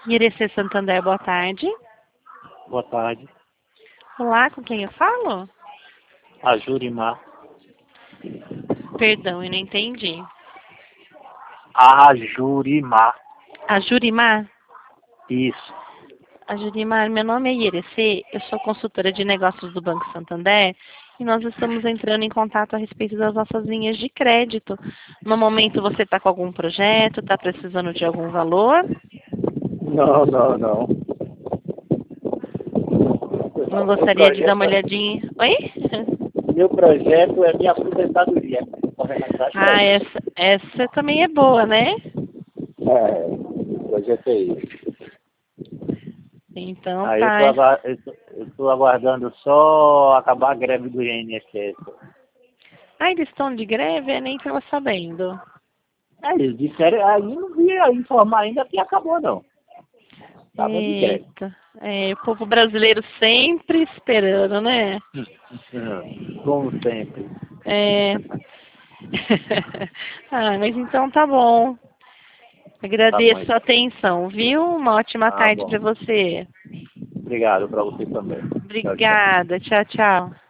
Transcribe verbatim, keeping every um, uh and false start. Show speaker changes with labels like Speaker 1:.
Speaker 1: Irecê Santander, boa tarde.
Speaker 2: Boa tarde.
Speaker 1: Olá, com quem eu falo?
Speaker 2: A Jurimar.
Speaker 1: Perdão, eu não entendi.
Speaker 2: A Jurimar.
Speaker 1: A Jurimar?
Speaker 2: Isso.
Speaker 1: A Jurimar, meu nome é Irecê, eu sou consultora de negócios do Banco Santander e nós estamos entrando em contato a respeito das nossas linhas de crédito. No momento você está com algum projeto, está precisando de algum valor?
Speaker 2: Não, não, não.
Speaker 1: Não
Speaker 2: Meu
Speaker 1: gostaria de dar uma
Speaker 2: projeto,
Speaker 1: olhadinha? Oi?
Speaker 2: meu projeto é minha aposentadoria. Correndo atrás pra
Speaker 1: Ah,
Speaker 2: isso.
Speaker 1: essa, essa também é boa, né?
Speaker 2: É, o projeto é isso.
Speaker 1: Então
Speaker 2: Aí eu tô,
Speaker 1: tá.
Speaker 2: agua- eu, tô, eu tô aguardando só acabar a greve do I N S S.
Speaker 1: Ah, eles estão de greve? Eu nem estava sabendo.
Speaker 2: É, eles disseram, aí não vi informar ainda que acabou não. Tava de greve.
Speaker 1: Eita, é, o povo brasileiro sempre esperando, né?
Speaker 2: Como sempre.
Speaker 1: É. Ah, mas então tá bom.
Speaker 2: Tá bom
Speaker 1: Agradeço a
Speaker 2: então.
Speaker 1: atenção, viu? Uma ótima
Speaker 2: Tá
Speaker 1: tarde
Speaker 2: bom.
Speaker 1: para você.
Speaker 2: Obrigado para você também. Tchau, tchau.
Speaker 1: Obrigada. Tchau, tchau.